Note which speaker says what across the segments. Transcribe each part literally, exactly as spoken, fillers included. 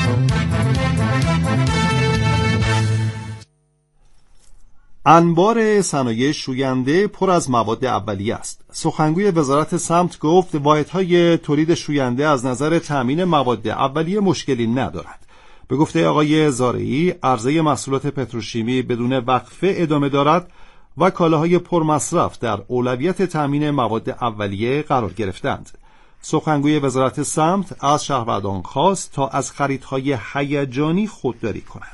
Speaker 1: انبار صنایع شوینده پر از مواد اولیه است. سخنگوی وزارت سمت گفت واحدهای تولید شوینده از نظر تامین مواد اولیه مشکلی ندارد. به گفته آقای زارعی، عرضه محصولات پتروشیمی بدون وقفه ادامه دارد و کالاهای پرمصرف در اولویت تامین مواد اولیه قرار گرفتند. سخنگوی وزارت سمت از شهروندان خواست تا از خریدهای هیجانی خودداری کنند.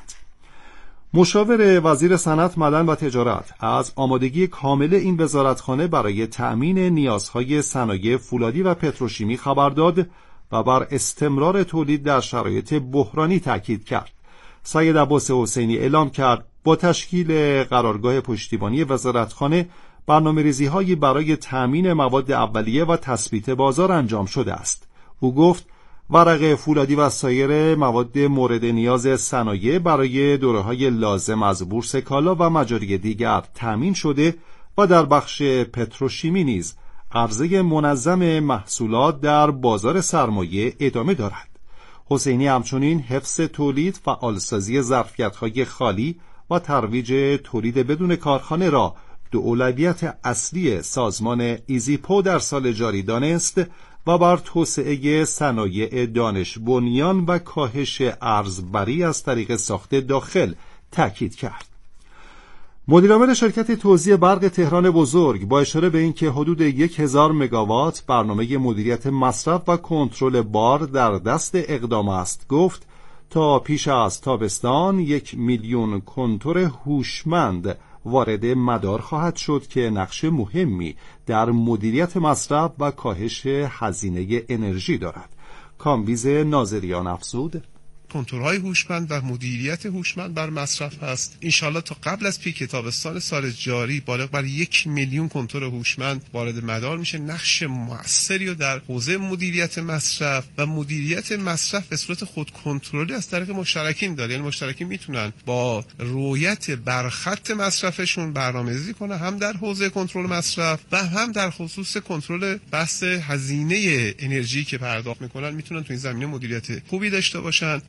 Speaker 1: مشاور وزیر صنعت، معدن و تجارت از آمادگی کامل این وزارتخانه برای تأمین نیازهای صنایع فولادی و پتروشیمی خبر داد و بر استمرار تولید در شرایط بحرانی تاکید کرد. سید عباس حسینی اعلام کرد با تشکیل قرارگاه پشتیبانی وزارتخانه برنامه‌ریزی‌هایی برای تأمین مواد اولیه و تثبیت بازار انجام شده است. او گفت ورق فولادی و سایر مواد مورد نیاز صنایع برای دوره‌های لازم از بورس کالا و مجاری دیگر تأمین شده و در بخش پتروشیمی نیز عرضه منظم محصولات در بازار سرمایه ادامه دارد. حسینی همچنین حفظ تولید، فعالسازی ظرفیت‌های خالی و ترویج تولید بدون کارخانه را دو اولویت اصلی سازمان ایزیپو در سال جاری دانست و بر توسعه صنایع دانش بنیان و کاهش ارزبری از طریق ساخت داخل تاکید کرد. مدیرعامل شرکت توزیع برق تهران بزرگ با اشاره به اینکه حدود یک هزار مگاوات برنامه مدیریت مصرف و کنترل بار در دست اقدام است گفت تا پیش از تابستان یک میلیون کنتور هوشمند وارد مدار خواهد شد که نقش مهمی در مدیریت مصرف و کاهش هزینه انرژی دارد. کامبیز ناظریان افزود
Speaker 2: کنتورهای هوشمند و مدیریت هوشمند بر مصرف هست. انشالله تا قبل از پیک تابستان سال جاری بالغ بر یک میلیون کنتور هوشمند وارد مدار میشه. نقش موثری رو در حوزه مدیریت مصرف و مدیریت مصرف به صورت خود کنترلی از طریق مشترکین داره. یعنی مشترکین میتونن با رعایت بر خط مصرفشون برنامه‌ریزی کنن، هم در حوزه کنترل مصرف و هم در خصوص کنترل بحث هزینه انرژی که پرداخت میکنن، میتونن تو این زمینه مدیریت خوبی داشته باشن.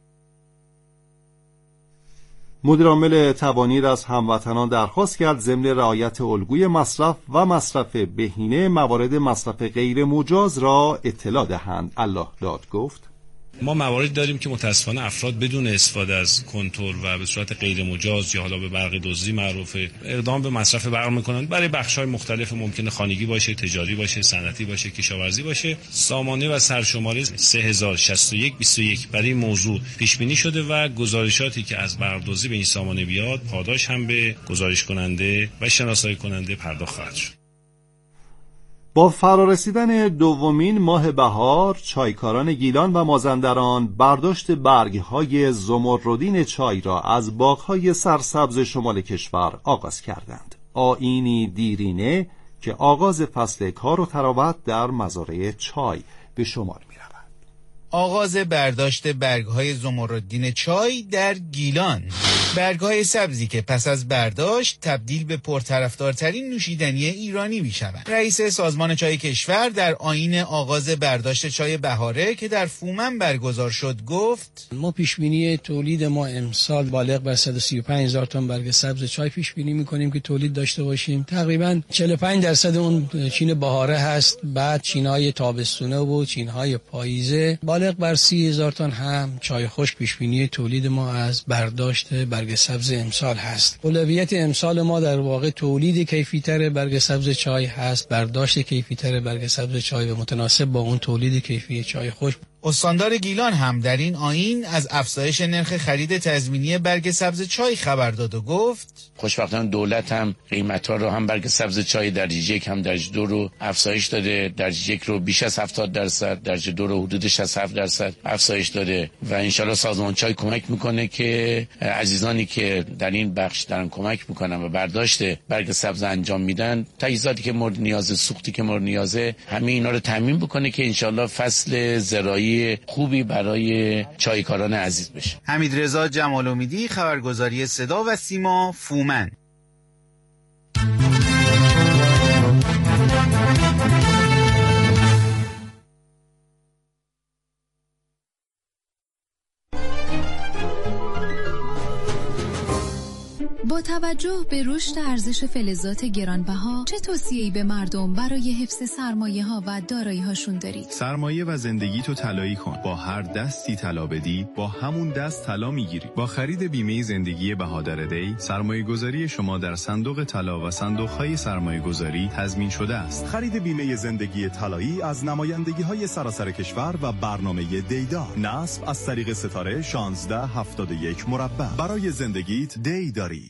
Speaker 1: مدیرعامل توانیر از هموطنان درخواست کرد ضمن رعایت الگوی مصرف و مصرف بهینه موارد مصرف غیر مجاز را اطلاع دهند. الله داد گفت
Speaker 3: ما موارد داریم که متاسفانه افراد بدون استفاده از کنترل و به صورت غیر مجاز یا حالا به برق دزدی معروفه اقدام به مصرف برق میکنند. برای بخش‌های مختلف ممکنه خانگی باشه، تجاری باشه، صنعتی باشه، کشاورزی باشه. سامانه و سرشماره سه هزار و شصت و یک بیست و یک برای موضوع پیش بینی شده و گزارشاتی که از برق دزدی به این سامانه بیاد پاداش هم به گزارش کننده و شناسایی کننده پرداخت خواهد شد.
Speaker 1: با فرارسیدن دومین ماه بهار، چایکاران گیلان و مازندران برداشت برگ‌های زمردین چای را از باغ‌های سرسبز شمال کشور آغاز کردند. آیینی دیرینه که آغاز فصل کار و تراوت در مزارع چای به شمار می‌رود.
Speaker 4: آغاز برداشت برگ‌های زمردین چای در گیلان. برگ‌های سبزی که پس از برداشت تبدیل به پرطرفدارترین نوشیدنی ایرانی می‌شوند. رئیس سازمان چای کشور در آیین آغاز برداشت چای بهاره که در فومن برگزار شد گفت
Speaker 5: ما پیشبینی تولید ما امسال بالغ بر صد و سی و پنج هزار تن برگ سبز چای پیشبینی می‌کنیم که تولید داشته باشیم. تقریباً چهل و پنج درصد اون چین بهاره هست، بعد چین‌های تابستونه و چین‌های پاییزه. بالغ بر سی هزار تن هم چای خشک پیشبینی تولید ما از برداشت برگ سبز امسال هست. اولویت امسال ما در واقع تولید کیفی‌تر برگ سبز چای هست، برداشت کیفی‌تر برگ سبز چای و متناسب با اون تولید کیفی چای خشک.
Speaker 4: استاندار گیلان هم در این آیین از افزایش نرخ خرید تضمینی برگ سبز چای خبر داد و گفت
Speaker 6: خوشبختانه دولت هم قیمت‌ها رو هم برگ سبز چای درجه یک هم درجه دو رو افزایش داده. درجه یک رو بیش از هفتاد درصد، درجه دو رو حدود شصت و هفت درصد افزایش داده و انشالله سازمان چای کمک میکنه که عزیزانی که در این بخش دارن کمک میکنن و برداشت برگ سبز انجام میدن، تجهیزاتی که مورد نیازه، سوختی که مورد نیازه، همه اینا رو تامین بکنه که انشالله فصل زراعی خوبی برای چایکاران عزیز بشه.
Speaker 4: حمیدرضا جمالامیدی، خبرگزاری صدا و سیما، فومن.
Speaker 7: با توجه به رشد ارزش فلزات گرانبها چه توصیه‌ای به مردم برای حفظ سرمایه‌ها و دارایی‌هاشون دارید؟
Speaker 8: سرمایه و زندگی تو طلایی کن. با هر دستی طلا بدی، با همون دست طلا میگیری. با خرید بیمه زندگی بهادر دی، سرمایه‌گذاری شما در صندوق طلا و صندوق‌های سرمایه‌گذاری تضمین شده است.
Speaker 9: خرید بیمه زندگی طلایی از نمایندگی‌های سراسر کشور و برنامه دیدا. نصب از طریق ستاره شانزده هفتاد و یک مربع. برای زندگیت دی داری.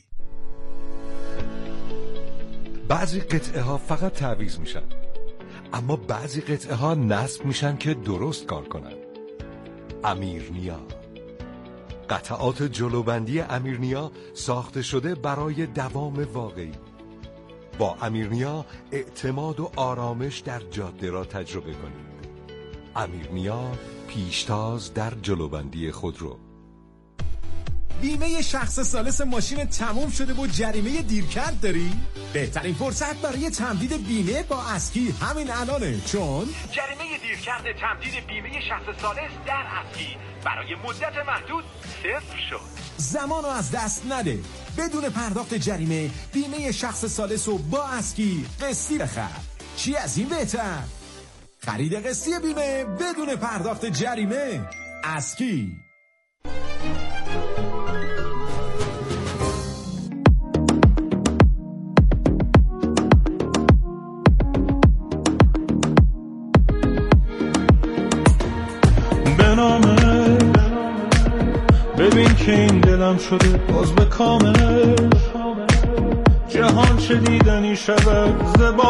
Speaker 10: بعضی قطعه ها فقط تعویض میشن، اما بعضی قطعه ها نصب میشن که درست کار کنن. امیرنیا، قطعات جلوبندی امیرنیا ساخته شده برای دوام واقعی. با امیرنیا اعتماد و آرامش در جاده را تجربه کنید. امیرنیا، پیشتاز در جلوبندی خودرو.
Speaker 11: بیمه شخص ثالث ماشین تموم شده و جریمه دیرکرد داری؟ بهترین فرصت برای تمدید بیمه با اسکی همین الانه، چون
Speaker 12: جریمه دیرکرد تمدید بیمه شخص ثالث در اسکی برای مدت محدود صفر شد.
Speaker 11: زمانو از دست نده. بدون پرداخت جریمه بیمه شخص ثالث رو با اسکی قسطی بخر. چی از این بهتر؟ خرید قسطی بیمه بدون پرداخت جریمه. اسکی.
Speaker 13: بنامه ببین که این دلم شده باز به کامل، جهان چه دیدنی شود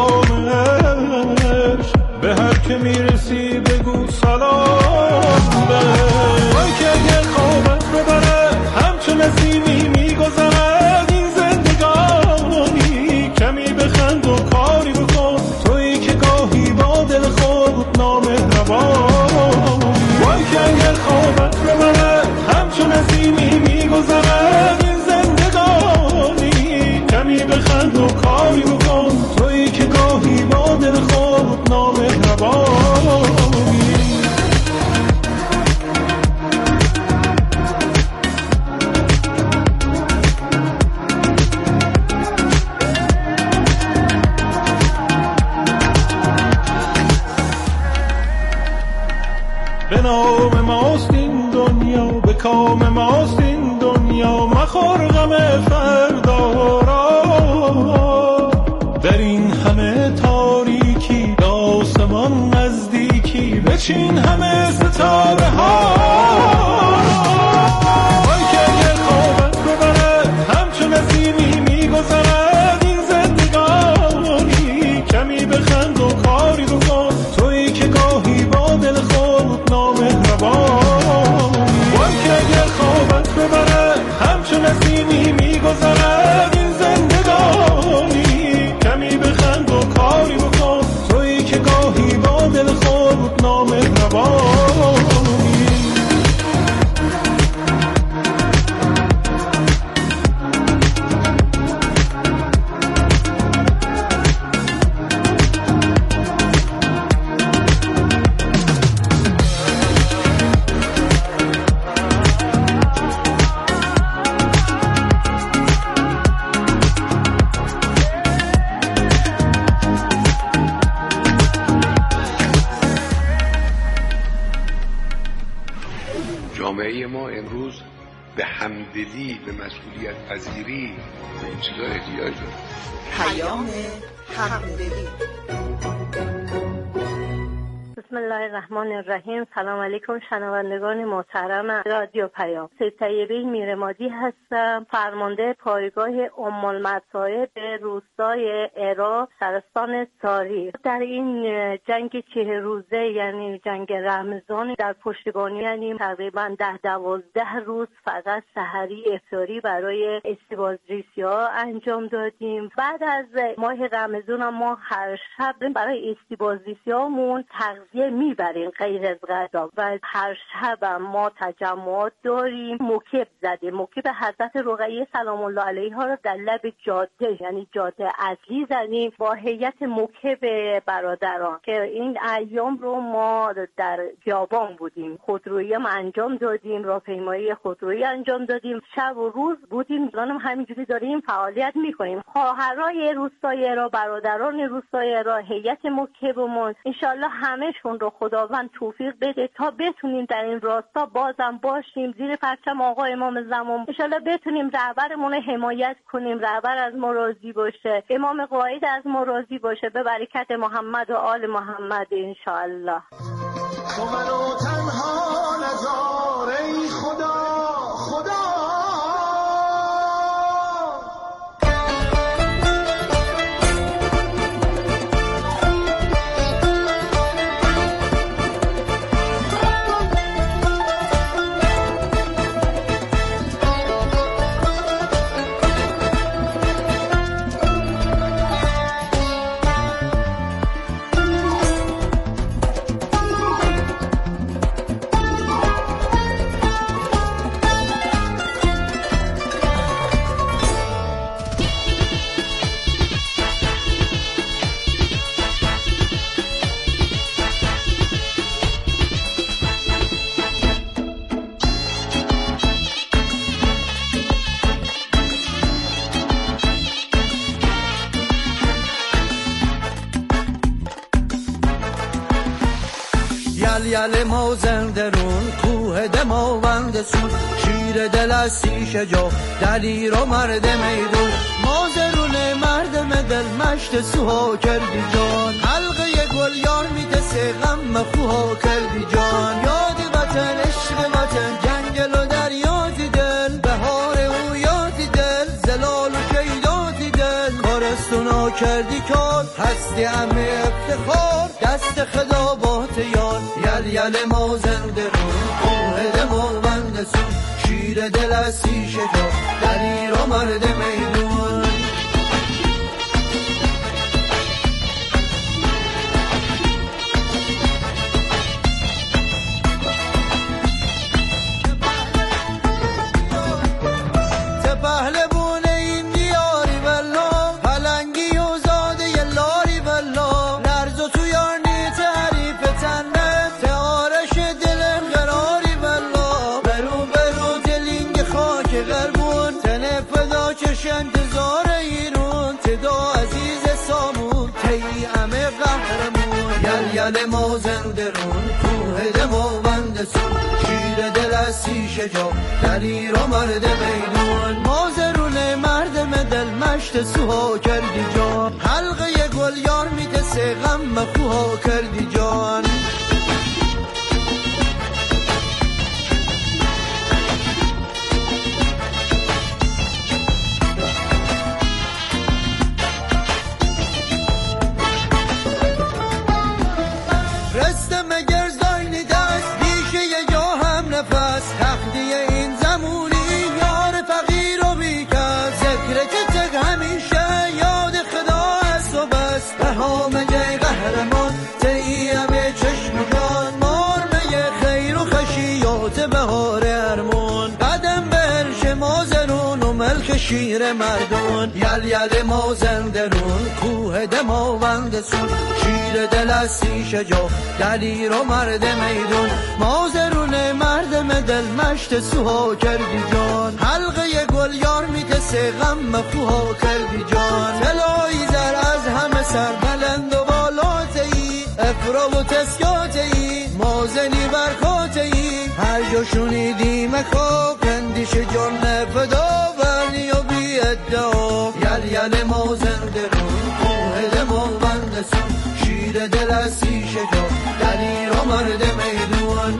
Speaker 13: زبانش، به هر که میرسی بگو سلام بهش. وای که اگر خوابت ببره همچون نسیمی میگذرد این زندگانی، کمی بخند و کاری بکن تویی که گاهی با دل خود نامهربان. وای که اگر خوابت ببره همچون نسیمی میگذرد این زندگانی، کمی بخند و کاری بکن تویی که گاهی با دل خود نامهربانی. به نام ماست این دنیا، به کام ماست این دنیا، مخور غم فردا را. در این همه تاریکی به آسمان نزدیکی، بچین همه ستاره ها. وای که اگر خوابت ببره همچون نسیمی میگذرد این زندگانی، کمی بخند و کاری بکن تویی که گاهی با دل خود نامهربانی. وای که اگر خوابت ببره همچون نسیمی میگذرد این زندگانی، کمی بخند و کاری بکن تویی که گاهی با دل خود نامهربانی.
Speaker 14: جامعه ما امروز به همدلی، به مسئولیت پذیری به این چیزا احتیاج داره.
Speaker 15: پیام همدلی.
Speaker 16: بسم الله الرحمن الرحیم. سلام علیکم شنوندگان محترم رادیو پیام. سید طیبه میرمادی هستم، فرمانده پایگاه ام المصائب روستای عراق شهرستان ساری. در این جنگ چه روزه یعنی جنگ رمضان در پشتیبانی یعنی تقریبا ده دوازده روز فقط سحری افطاری برای استیبازریسی‌ها انجام دادیم. بعد از ماه رمضان ما هر شب برای استیبازریسی‌هامون تغذیه ادویه میبریم غیر از غذا. و هر شب ما تجمعات داریم، موکب زده موکب حضرت رقیه سلام الله علیها رو در لب جاده، یعنی جاده اصلی زدیم با هیئت موکب برادران که این ایام رو ما در خیابان بودیم، خودرویی هم انجام دادیم، راهپیمایی خودرویی انجام دادیم، شب و روز بودیم. الان هم همینجوری داریم فعالیت میکنیم. خواهرای روستای را، برادران روستای را، هیئت موکبمون انشالله همهشون رو خداوند توفیق بده تا بتونیم در این راستا بازم باشیم زیر پرچم آقا امام زمان. انشالله بتونیم رهبرمون حمایت کنیم، رهبر از ما راضی باشه، امام قائد از ما راضی باشه، به برکت محمد و آل محمد انشالله.
Speaker 13: تو منو تنها نذار ای خدا خدا.
Speaker 17: یل موزن درون کوه دماوند سون شیر دل از سیشه جا دلیر و مرد میدون مازرون مرد دل مشت سوها کردی جان حلقه گل یار میده سه غم خوها کردی جان یاد وطن عشق وطن جنگل و دریازی دل بهار او یادی دل زلال و شیدازی دل کارستونا کردی کار هستی همه افتخار دست خدا بات یار یل یل ما زنده رو کوه دماوند سون شیر دل از سیشه جا دلیر و مرد میدون یل ما زنده رون کوه دماوند سون شیر دل از سیشه جا دلیر و مرد میدون مازرون مرد دل مشت سوها کردی جان حلقه گل یار میده سه غم خوها کردی جان شیر مردون یل یل ما زنده رون کوه دماوند سون شیر دل از سیشه جا دلیر و مرد میدون مازرون مرد دل مشت سوها کردی جان حلقه گل یار میده سه غم خوها کردی جان طلایی زر از همه سر بلند و بالاته ای افرا و تسکاته ای مازنی برکاته ای هر جا شونیدی مکا کندیش جان نفدا برنی و بی ادعا یل یل ما زنده رون کوه دماوند سون شیر دل از سیشه جا دلیر و مرد میدون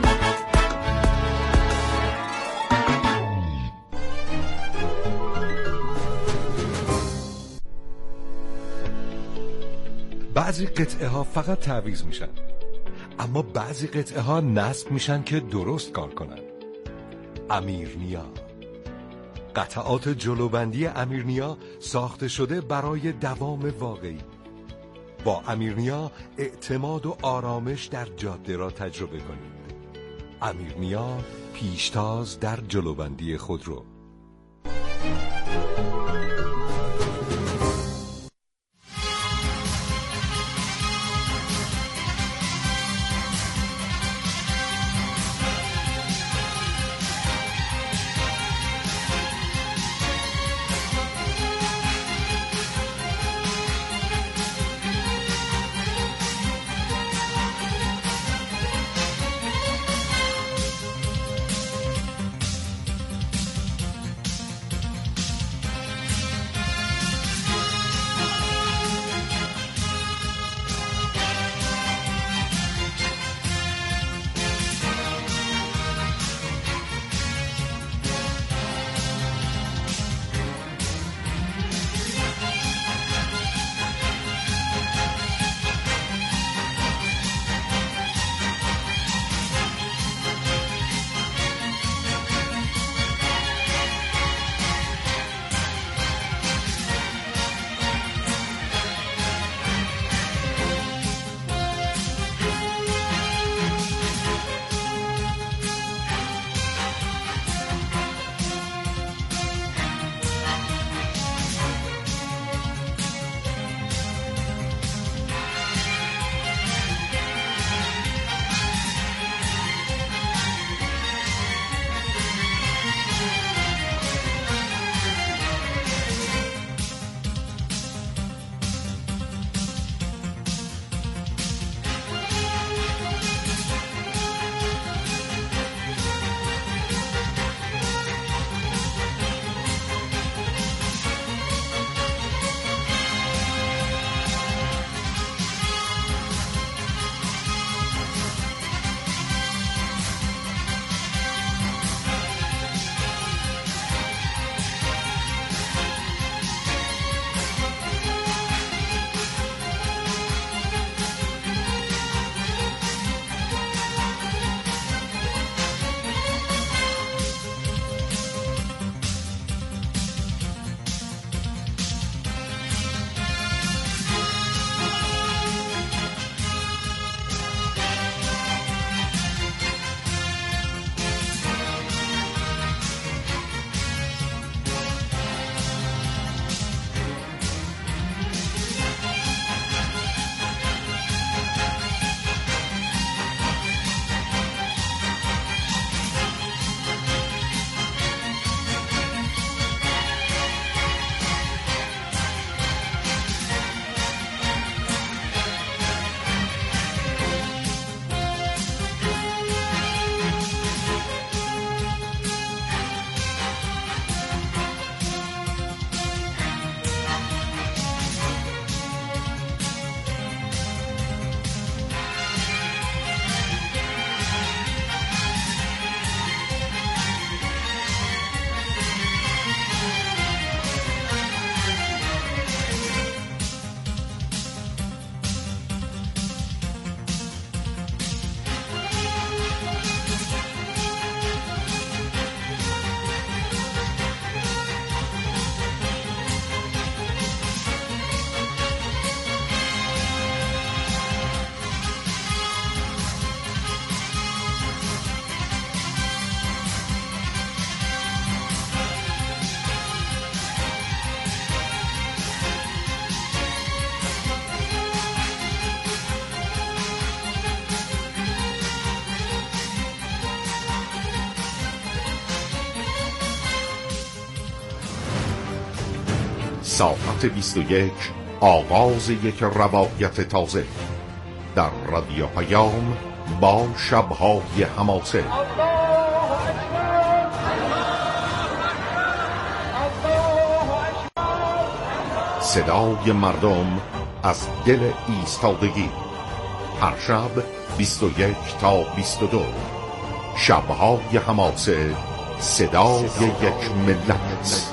Speaker 10: بعضی قطعه ها فقط تعویض میشن، اما بعضی قطعه ها نصب میشن که درست کار کنن. امیرنیا، قطعات جلوبندی امیرنیا ساخته شده برای دوام واقعی. با امیرنیا اعتماد و آرامش در جاده را تجربه کنید. امیرنیا، پیشتاز در جلوبندی خودرو.
Speaker 18: ساعت بیست و یک، آغاز یک روایت تازه در رادیو پیام با شب‌های حماسه. صدای مردم از دل ایستادگی، هر شب بیست و یک تا بیست و دو. شب‌های حماسه، صدای یک ملت.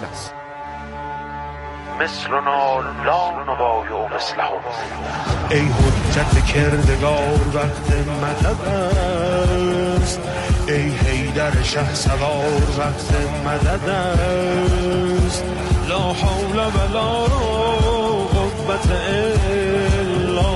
Speaker 12: مثلنا لا نبای مثلهم.
Speaker 13: ای حجت کردگار وقت مدد است، ای حیدر شه سوار وقت مدد است. لا حول ولا قوة الا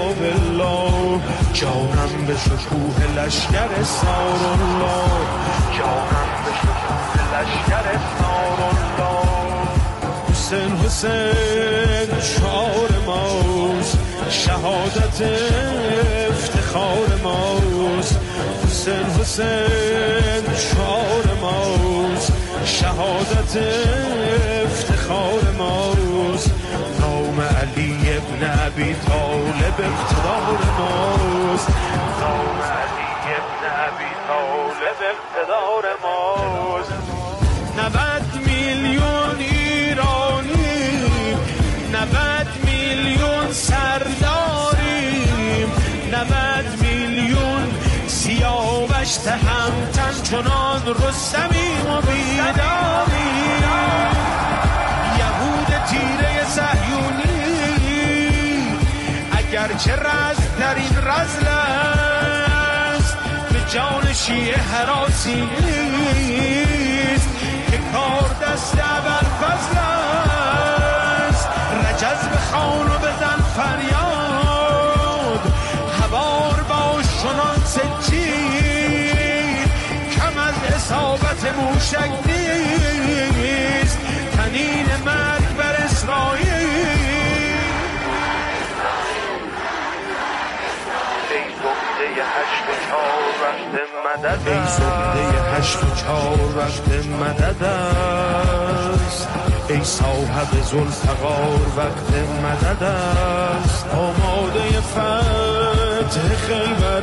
Speaker 13: جانم به شکوه لشگر سارالله، جانم به شکوه لشگر سارالله. حسین حسین شعار ماست، شهادت افتخار ماست. حسین حسین شعار ماست، شهادت افتخار ماست. نام علی ابن ابی طالب اقتدار ماست، نام علی ابن ابی طالب اقتدار ماست. نود میلیون ایرانی، نود میلیون سرداریم، نود میلیون سیاوش تهمتن چنان رستمیم و بیداریم. یهود تیره صهیونی اگرچه رزم در این رزل است، به جان شیعه هراسی نیست که کار دست ابوالفضل است. رجز بخوان و بزن فریاد، هوار باش چنان سجید، کم از اصابت موشک نیست تنین مرگ بر اسرائیل. ای زنده هشت و چهار وقت مدد، ای زنده هشت و چهار وقت مدد است. ای صاحب ذوالفقار وقت مدد است. آماده فتح خیبر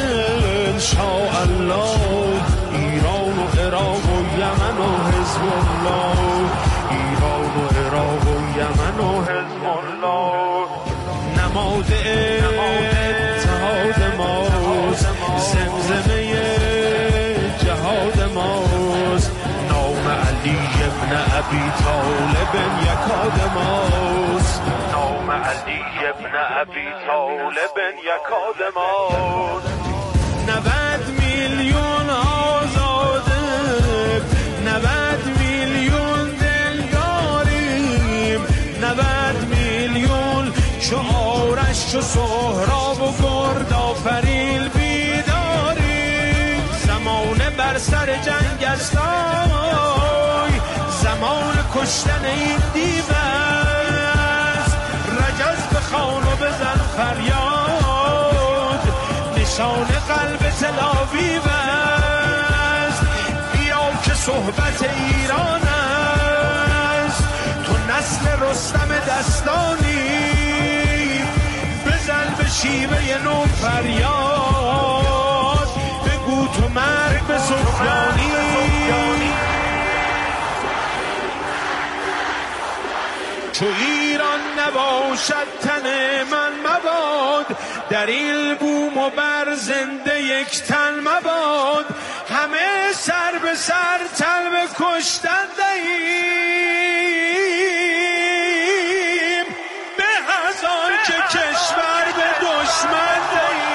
Speaker 13: انشاءالله، ایران و عراق و یمن و حزب الله، ایران و عراق و یمن و حزب الله. نماد اتحاد ماست، زمزمه جهاد ماست. نام علی ابن ابی طالب یکاد ماست، نام علی ابن ابی طالب یکاد ماست. نود میلیون آزاده، نود میلیون دلداریم، نود میلیون چو آرش چو سهراب و گرد آفریل بیداریم. زمانه بر سر جنگ است، زمان کشتن این دیو است. رجز بخوان و بزن فریاد، نشان قلب تلاویو است. بیا که صحبت ایران است، تو نسل رستم دستانی. بزن به شیوه نو فریاد، بگو تو مرگ به سفیانی. چو ایران نباشد تن من مباد، در این بوم و بر زنده یک تن مباد. همه سر به سر تن به کشتن دهیم، به از آن که کشور به دشمن دهیم.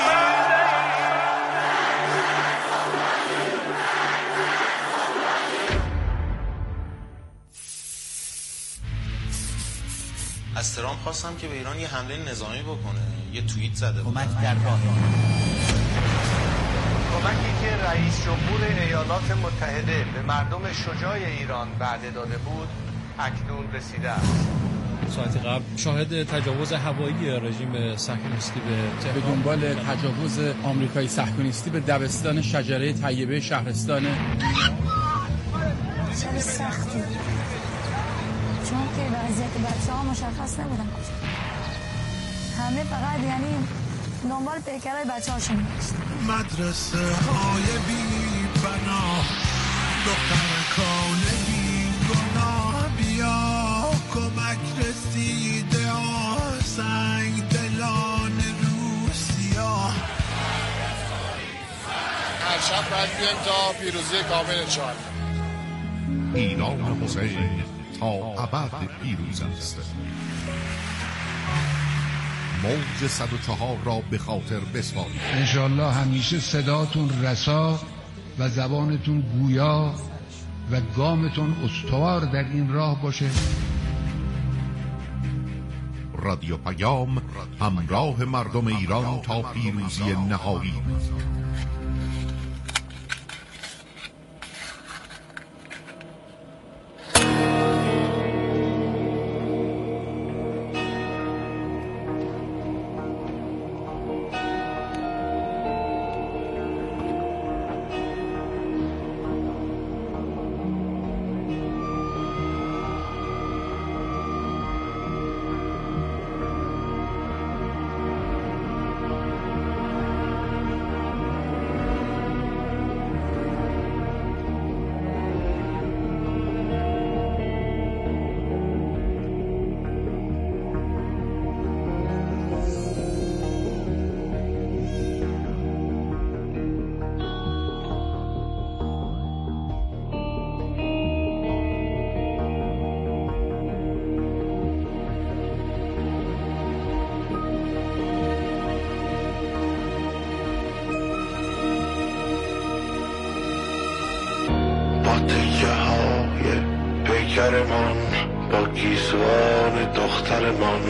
Speaker 19: از ترامپ خواستم که به ایران یه حمله نظامی بکنه، یه توییت زده بود.
Speaker 17: کمک در راه.
Speaker 20: کمکی که رئیس جمهور ایالات متحده به مردم شجاع ایران وعده داده بود اکنون رسیده است.
Speaker 21: ساعت قبل شاهد تجاوز هوایی رژیم صهیونیستی به
Speaker 22: به دنبال تجاوز آمریکایی صهیونیستی به دبستان شجره طیبه شهرستان.
Speaker 23: چه سختی، چون که وضعیت بچه ها مشخص نبودن کجا. همه فقط یعنی دنبال پیکرهای بچه هاشون میگشت.
Speaker 24: مدرسه های بی بنا، دخترکان بی گناه، بیا کمک رسیده ها، سنگ دلان روسیا.
Speaker 25: هر شب باید بیایم تا پیروزی کامل انشاءالله.
Speaker 18: ایران حسین تا ابد پیروز است. موج صد و چهار را به خاطر بسپارید.
Speaker 26: انشالله همیشه صداتون رسا و زبانتون گویا و گامتون استوار در این راه باشه.
Speaker 18: رادیو پیام، همراه مردم ایران تا پیروزی نهایی.
Speaker 24: پیکرمان با گیسوان دخترمان،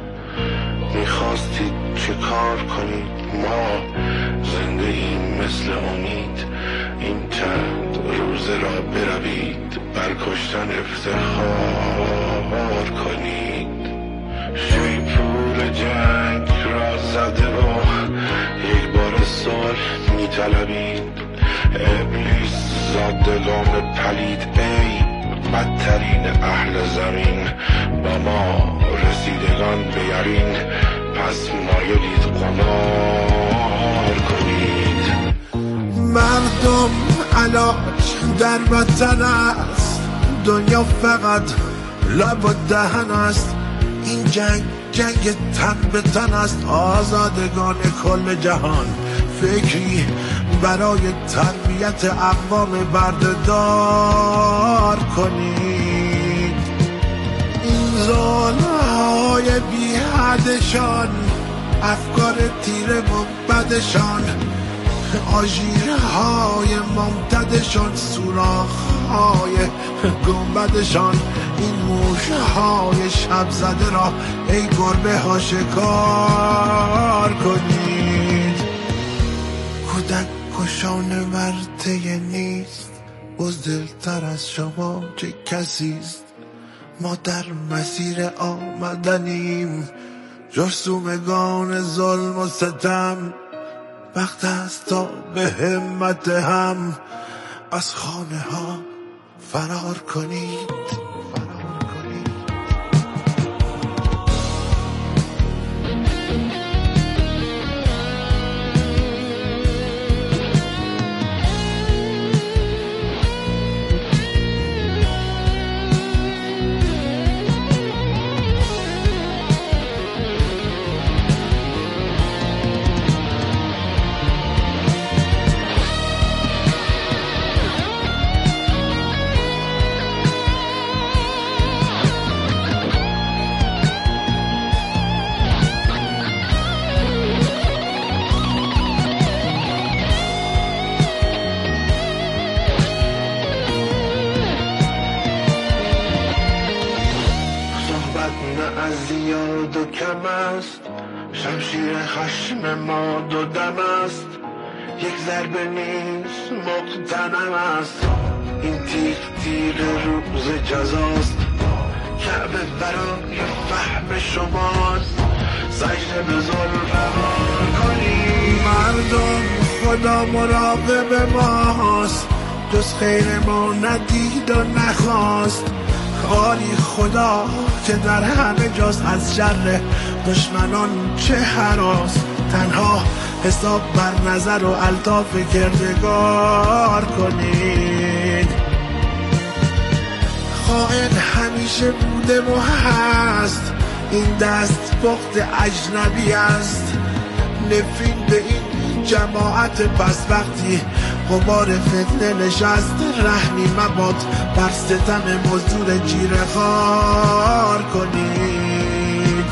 Speaker 24: میخواستید چه کار کنید؟ ما زنده ایم مثل امید، این چند روزه را بروید بر کشتن افتخار کنید. شیپور جنگ را زده و یک بار صلح میطلبید. ابلیس زادگان پلید ای بدترین اهل زمین، با ما رسیدگان به یقین، پس مایلید قمار کنید. مردم علاج در وطن است، دنیا فقط لب و دهن است. این جنگ جنگ تن به تن است، آزادگان کل جهان فکری برای تربیت اقوام بردهدار کنید. این ظلم‌های بی حدشان، افکار تیره و بدشان، آژیرهای ممتدشان، سوراخ‌های گنبدشان، این موشهای شب زده را ای گربه ها شکار کنید. کودک کشان ورطه نیست، بزدلتر از شما چه کسیست؟ ما در مسیر آمدنیم، جرثومگان ظلم و ستم. وقت است تا به همت هم از خانه ها فرار کنید. زیاد و کم است، شمشیر خشم ما دو دم است. یک ضربه نیست مقتنم است، این تیغ تیغ روز جزاست. کعبه برای فهم شماست، سجده به ظلم کنید. مردم خدا مراقب ماست، جز خیر ما ندید و نخواست. آری خدا که در همه جاست، از شر دشمنان چه هراس. تنها حساب بر نظر و الطاف کردگار کنید. خائن همیشه بوده و هست، این دست بخت اجنبی است. نفرین به این جماعت پس وقتی غبار فتنه نشست. رحمی مباد بر ستم مزدور جیره خوار کنید.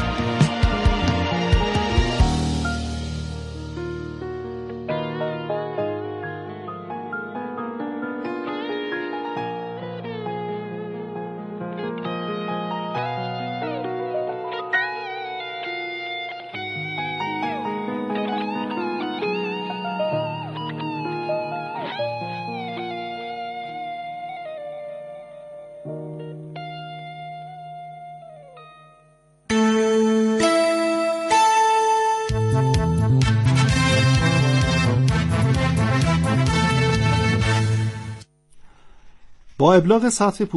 Speaker 1: با ابلاغ سطح